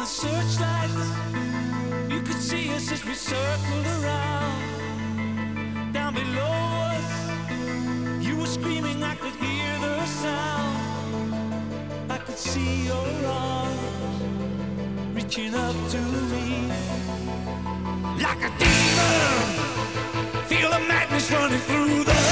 the searchlights, you could see us as we circled around. Down below us, you were screaming, I could hear the sound. I could see your arms reaching up to me. Like a demon, feel the madness running through the